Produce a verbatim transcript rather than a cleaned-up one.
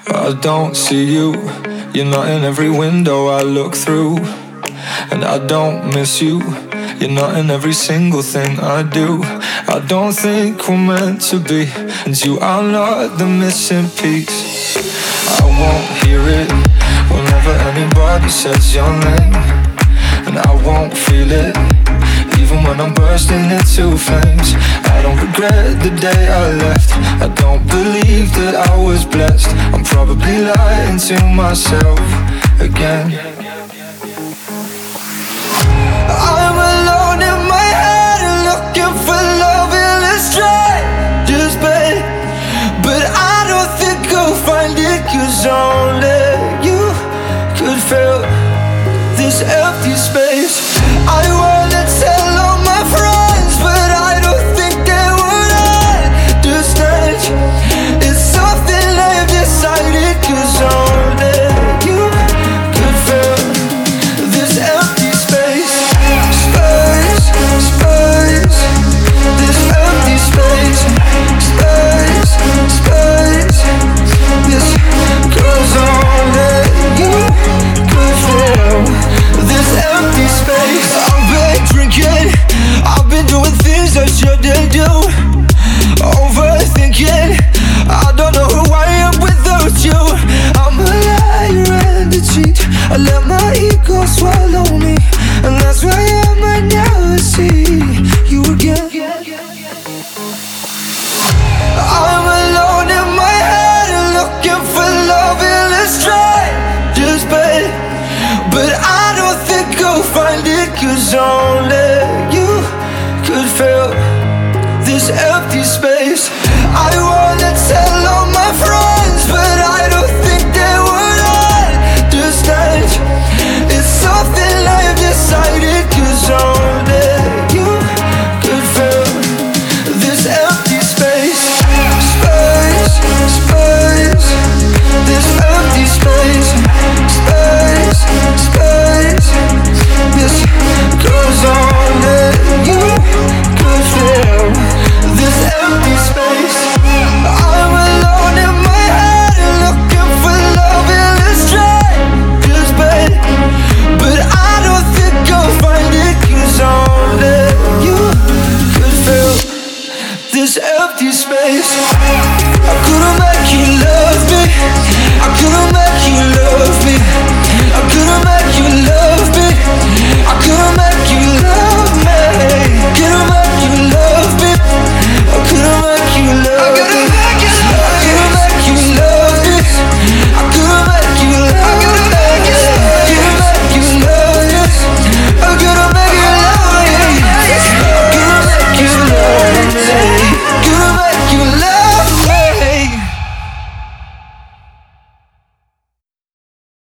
I don't see you, you're not in every window I look through. And I don't miss you, you're not in every single thing I do. I don't think we're meant to be, and you are not the missing piece. I won't hear it whenever anybody says your name, and I won't feel it even when I'm bursting into flames. I don't regret the day I left, I don't believe that I was blessed. I'm probably lying to myself again. I'm alone in my head and looking for love in a stranger's bed, but I don't think I'll find it, 'cause only you could fill this empty space. I wanna tell all my friends, but I don't think they would understand. It's something I've decided, 'cause only you could fill this empty space. Space, space, this empty space. Space, space, this, 'cause only you could fill this empty space. I've been drinking, I've been doing things I shouldn't do. Overthinking, I don't know who I am without you. I'm a liar and a cheat, I let my ego swallow me, and that's why I might never see you again. I'm alone in my head and looking for love in a stranger's bed, but I don't think I'll find it, 'cause only you could fill this empty space. I wanna tell all my friends, but I don't think they would understand. It's something I've decided, 'cause only you could fill this empty space. Space, space, this empty space. Space, space, this, 'cause only you could fill this empty space. I'm alone in my head and looking for love in a stranger's bed, but I don't think I'll find it, 'cause only you could fill this empty space. I couldn't make you love me, I couldn't